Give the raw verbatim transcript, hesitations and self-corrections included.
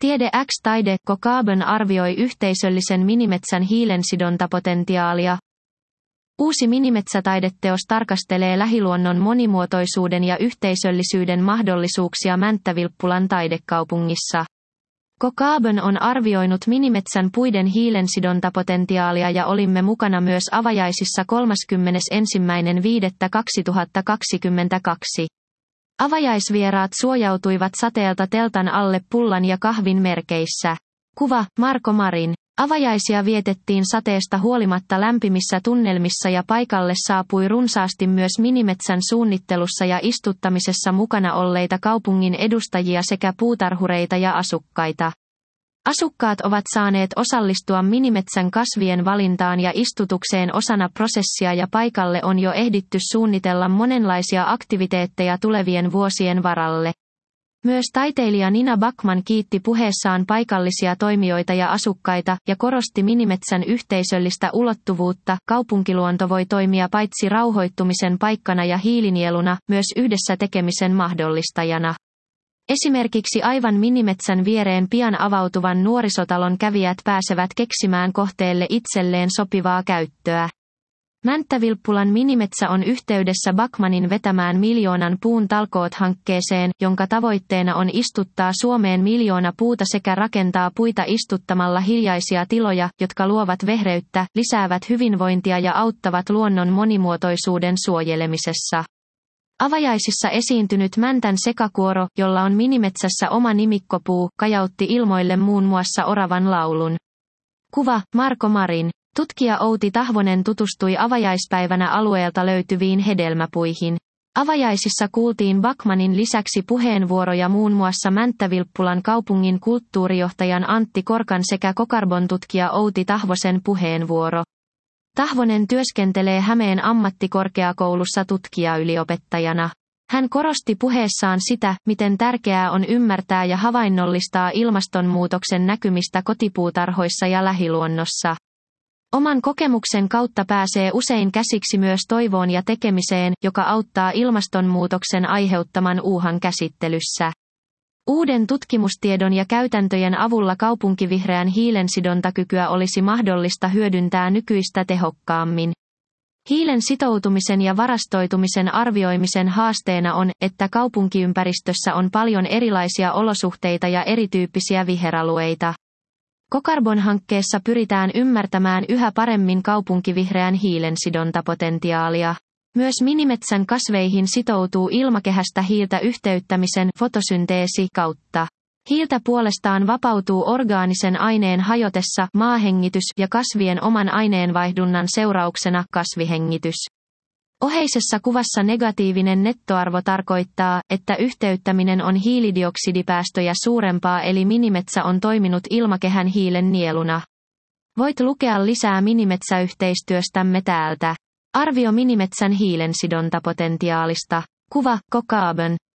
Tiede X Taide Carbon arvioi yhteisöllisen minimetsän hiilensidontapotentiaalia. Uusi minimetsätaideteos tarkastelee lähiluonnon monimuotoisuuden ja yhteisöllisyyden mahdollisuuksia Mänttä-Vilppulan taidekaupungissa. Carbon on arvioinut minimetsän puiden hiilensidontapotentiaalia ja olimme mukana myös avajaisissa kolmaskymmenesensimmäinen viidettä kaksituhattakaksikymmentäkaksi. Avajaisvieraat suojautuivat sateelta teltan alle pullan ja kahvin merkeissä. Kuva, Marko Marin. Avajaisia vietettiin sateesta huolimatta lämpimissä tunnelmissa ja paikalle saapui runsaasti myös minimetsän suunnittelussa ja istuttamisessa mukana olleita kaupungin edustajia sekä puutarhureita ja asukkaita. Asukkaat ovat saaneet osallistua minimetsän kasvien valintaan ja istutukseen osana prosessia ja paikalle on jo ehditty suunnitella monenlaisia aktiviteetteja tulevien vuosien varalle. Myös taiteilija Nina Backman kiitti puheessaan paikallisia toimijoita ja asukkaita ja korosti minimetsän yhteisöllistä ulottuvuutta. Kaupunkiluonto voi toimia paitsi rauhoittumisen paikkana ja hiilinieluna, myös yhdessä tekemisen mahdollistajana. Esimerkiksi aivan minimetsän viereen pian avautuvan nuorisotalon kävijät pääsevät keksimään kohteelle itselleen sopivaa käyttöä. Mänttä-Vilppulan minimetsä on yhteydessä Backmanin vetämään miljoonan puun talkoot-hankkeeseen, jonka tavoitteena on istuttaa Suomeen miljoona puuta sekä rakentaa puita istuttamalla hiljaisia tiloja, jotka luovat vehreyttä, lisäävät hyvinvointia ja auttavat luonnon monimuotoisuuden suojelemisessa. Avajaisissa esiintynyt mäntän sekakuoro, jolla on minimetsässä oma nimikkopuu, kajautti ilmoille muun muassa oravan laulun. Kuva, Marko Marin. Tutkija Outi Tahvonen tutustui avajaispäivänä alueelta löytyviin hedelmäpuihin. Avajaisissa kuultiin Backmanin lisäksi puheenvuoroja muun muassa Mänttä-Vilppulan kaupungin kulttuurijohtajan Antti Korkan sekä Carbon-tutkija Outi Tahvosen puheenvuoro. Tahvonen työskentelee Hämeen ammattikorkeakoulussa tutkijaylioppettajana. Hän korosti puheessaan sitä, miten tärkeää on ymmärtää ja havainnollistaa ilmastonmuutoksen näkymistä kotipuutarhoissa ja lähiluonnossa. Oman kokemuksen kautta pääsee usein käsiksi myös toivoon ja tekemiseen, joka auttaa ilmastonmuutoksen aiheuttaman uuhan käsittelyssä. Uuden tutkimustiedon ja käytäntöjen avulla kaupunkivihreän hiilensidontakykyä olisi mahdollista hyödyntää nykyistä tehokkaammin. Hiilen sitoutumisen ja varastoitumisen arvioimisen haasteena on, että kaupunkiympäristössä on paljon erilaisia olosuhteita ja erityyppisiä viheralueita. Carbon-hankkeessa pyritään ymmärtämään yhä paremmin kaupunkivihreän hiilensidontapotentiaalia. Myös minimetsän kasveihin sitoutuu ilmakehästä hiiltä yhteyttämisen fotosynteesi kautta. Hiiltä puolestaan vapautuu orgaanisen aineen hajotessa maahengitys ja kasvien oman aineenvaihdunnan seurauksena kasvihengitys. Oheisessa kuvassa negatiivinen nettoarvo tarkoittaa, että yhteyttäminen on hiilidioksidipäästöjä suurempaa eli minimetsä on toiminut ilmakehän hiilen nieluna. Voit lukea lisää minimetsäyhteistyöstämme täältä. Arvio minimetsän hiilensidontapotentiaalista. Kuva, Carbon.